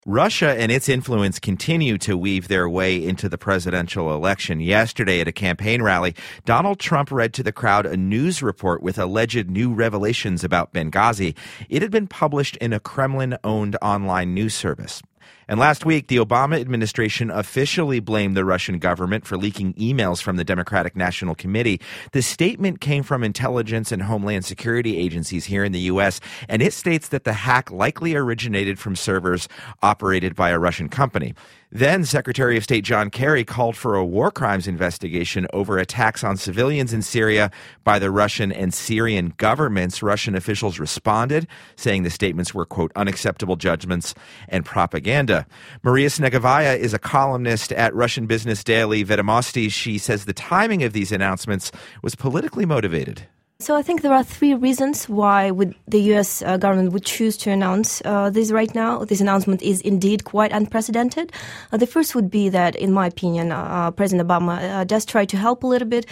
Russia and its influence continue to weave their way into the presidential election. Yesterday at a campaign rally, Donald Trump read to the crowd a news report with alleged new revelations about Benghazi. It had been published in a Kremlin-owned online news service. And last week, the Obama administration officially blamed the Russian government for leaking emails from the Democratic National Committee. The statement came from intelligence and homeland security agencies here in the U.S., and it states that the hack likely originated from servers operated by a Russian company. Then Secretary of State John Kerry called for a war crimes investigation over attacks on civilians in Syria by the Russian and Syrian governments. Russian officials responded, saying the statements were, quote, unacceptable judgments and propaganda. Maria Snegovaya is a columnist at Russian business daily Vedomosti. She says the timing of these announcements was politically motivated. So I think there are three reasons why the U.S. government would choose to announce this right now. This announcement is indeed quite unprecedented. The first would be that, in my opinion, President Obama does try to help a little bit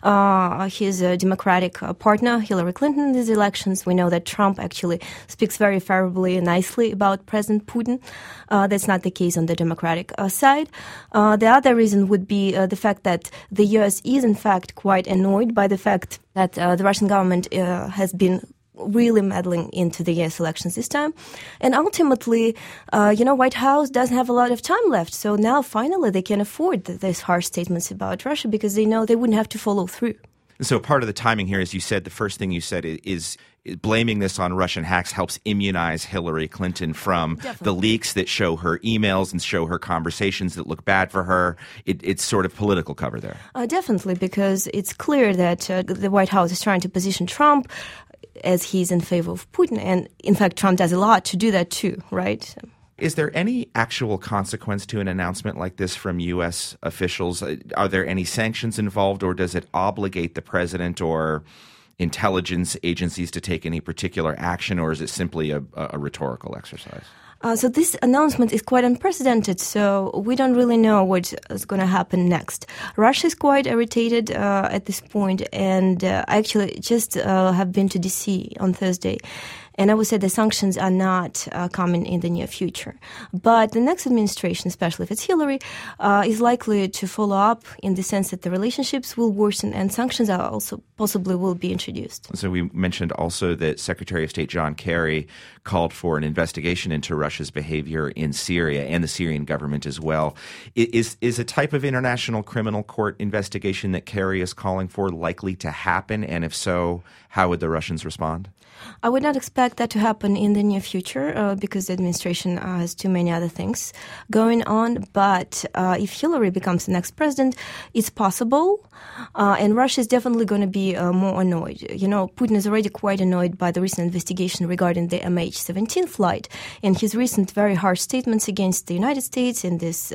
his Democratic partner, Hillary Clinton, in these elections. We know that Trump actually speaks very favorably and nicely about President Putin. That's not the case on the Democratic side. The other reason would be the fact that the U.S. is, in fact, quite annoyed by the fact that the Russian government has been really meddling into the U.S. elections this time. And ultimately, White House doesn't have a lot of time left. So now, finally, they can afford these harsh statements about Russia because they know they wouldn't have to follow through. So part of the timing here, as you said, the first thing you said is blaming this on Russian hacks helps immunize Hillary Clinton from the leaks that show her emails and show her conversations that look bad for her. It's sort of political cover there. Definitely, because it's clear that the White House is trying to position Trump as he's in favor of Putin. And in fact, Trump does a lot to do that too, right? Is there any actual consequence to an announcement like this from U.S. officials? Are there any sanctions involved, or does it obligate the president or intelligence agencies to take any particular action, or is it simply a rhetorical exercise? So this announcement is quite unprecedented, so we don't really know what is going to happen next. Russia is quite irritated at this point, and I actually just have been to D.C. on Thursday. And I would say the sanctions are not coming in the near future. But the next administration, especially if it's Hillary, is likely to follow up in the sense that the relationships will worsen and sanctions are also possibly will be introduced. So we mentioned also that Secretary of State John Kerry called for an investigation into Russia's behavior in Syria and the Syrian government as well. Is a type of international criminal court investigation that Kerry is calling for likely to happen? And if so, how would the Russians respond? I would not expect that to happen in the near future because the administration has too many other things going on. But if Hillary becomes the next president, it's possible. And Russia is definitely going to be more annoyed. Putin is already quite annoyed by the recent investigation regarding the MH17 flight and his recent very harsh statements against the United States in this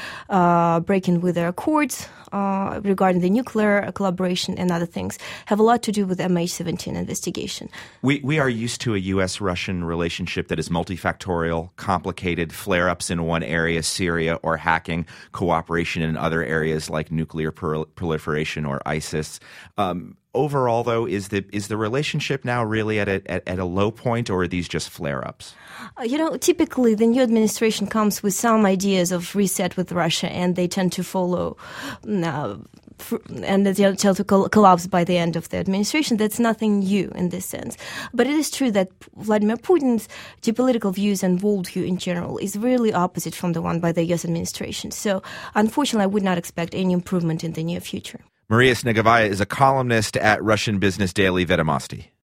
break-in with their accords regarding the nuclear collaboration and other things have a lot to do with the MH17 investigation. We are used to a U.S.-Russian relationship that is multifactorial, complicated, flare-ups in one area, Syria, or hacking, cooperation in other areas like nuclear proliferation or ISIS. Overall, though, is the relationship now really at a low point, or are these just flare-ups? Typically the new administration comes with some ideas of reset with Russia, and they tend to follow and they tend to collapse by the end of the administration. That's nothing new in this sense. But it is true that Vladimir Putin's geopolitical views and worldview in general is really opposite from the one by the U.S. administration. So, unfortunately, I would not expect any improvement in the near future. Maria Snegovaya is a columnist at Russian business daily Vedomosti.